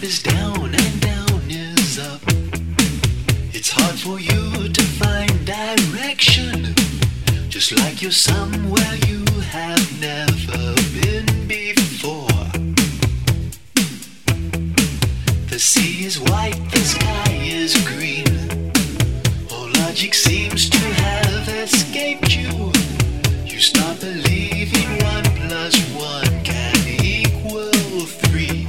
is down and down is up. It's hard for you to find direction, just like you're somewhere you have never been before. The sea is white, the sky is green. All logic seems to have escaped you. You start believing 1 plus 1 can equal 3.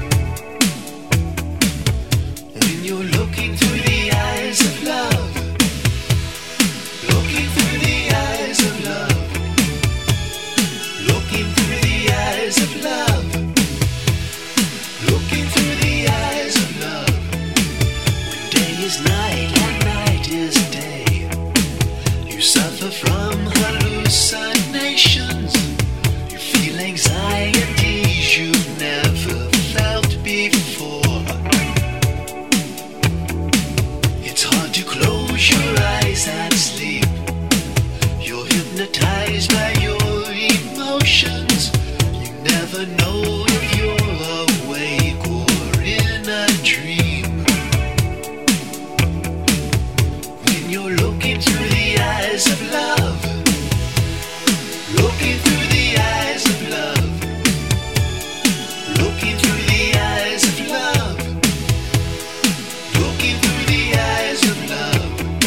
When you're looking through the eyes of love, looking through the eyes of love, looking through the eyes of love, looking through the eyes of love. When day is night and night is day, you suffer from hallucinations. You feel anxieties you've never felt before. It's hard to close your eyes and sleep. You're hypnotized by your emotions. You never know if you're awake or in a dream. When you're looking through the eyes of love, looking through the eyes of love, looking through the eyes of love, looking through the eyes of love.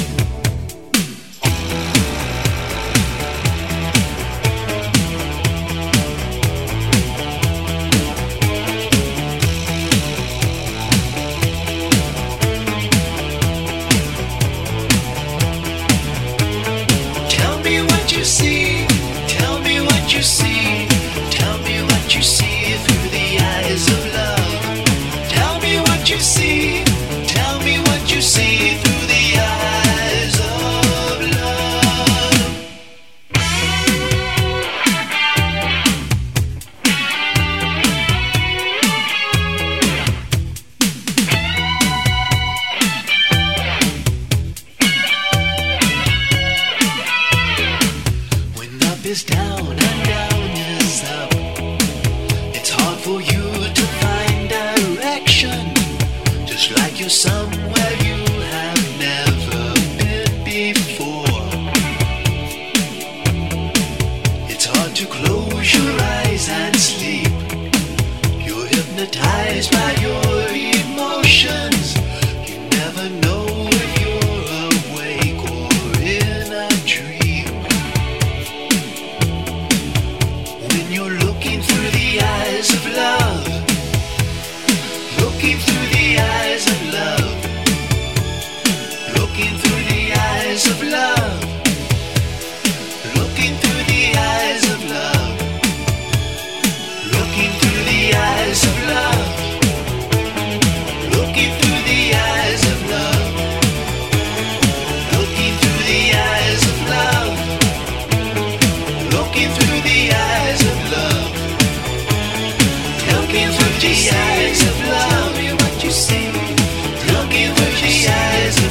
Tell me what you see, tell me what you see, tell me what you see through the eyes of love. Tell me what you see, tell me what you see through the eyes of love. When up is down and down is up, it's hard for you to find direction, just like you're somewhere you have never been before. It's hard to close your eyes and sleep. You're hypnotized by your emotions. You never know if you're awake or in a dream. When you're looking through the eyes of love, looking through the eyes of love, looking through the eyes of love, looking through the eyes of love, looking through the eyes of love, looking through the eyes of love, looking through the eyes of love, looking through the eyes of love, looking through the eyes of love. Tell me what you see, looking through the eyes of